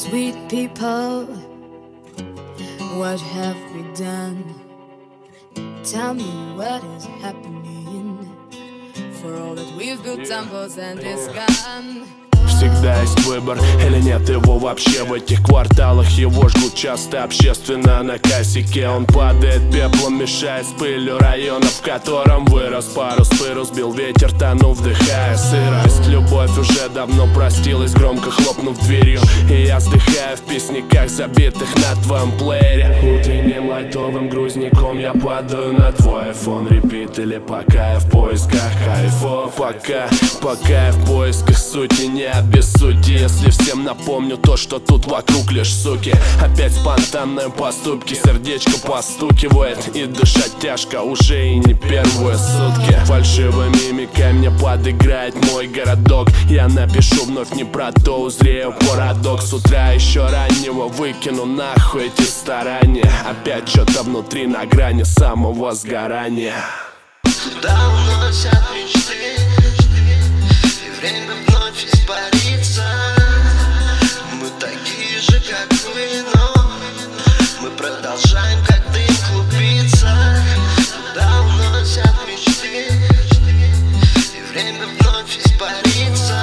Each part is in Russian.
Sweet people, what have we done? Tell me what is happening. For all that we've built temples and it's gone. Всегда есть выбор или нет его вообще. В этих кварталах его жгут часто общественно на косяке. Он падает пеплом, мешает с пылью района, в котором вырос. Парус пыру сбил ветер, тону, вдыхая сырость. Любовь уже давно простилась, громко хлопнув дверью. И я вздыхаю в песниках, забитых на твоем плеере. Утренним лайтовым грузником я падаю на твой iPhone. Репит или пока я в поисках кайфов. Пока я в поисках сути, не обессудьте, если всем напомню то, что тут вокруг лишь суки. Опять спонтанные поступки, сердечко постукивает, и дышать тяжко уже и не первые сутки. Фальшивой мимикой мне подыграет мой городок. Я напишу вновь не про то, узрею парадокс. С утра еще раннего выкину нахуй эти старания. Опять что-то внутри на грани самого сгорания. Куда уносят мечты, и время вновь испарится. Мы такие же, как вы, но мы продолжаем, как дым, клубиться. Куда уносят мечты, и время вновь испарится.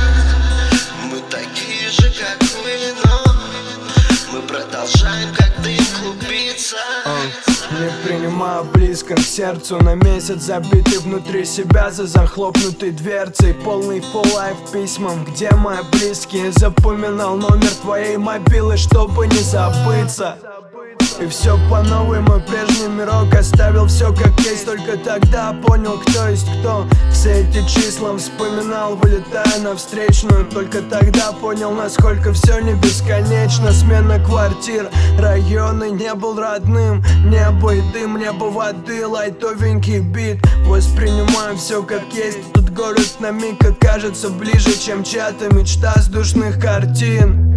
Мы такие же, как вы, но мы продолжаем, как дым, клубиться. Не принимаю близко к сердцу, на месяц забитый внутри себя за захлопнутой дверцей. Полный full life письмам, где мои близкие. Запоминал номер твоей мобилы, чтобы не забыться. И все по новой, мой прежний мирок оставил все как есть. Только тогда понял, кто есть кто. Все эти числа вспоминал, вылетая на встречную. Только тогда понял, насколько все не бесконечно. Смена квартир, районы не был родным. Небо и дым, небо воды, лайтовенький бит. Воспринимаю все как есть. Тут город на миг окажется ближе, чем чья-то мечта с душных картин.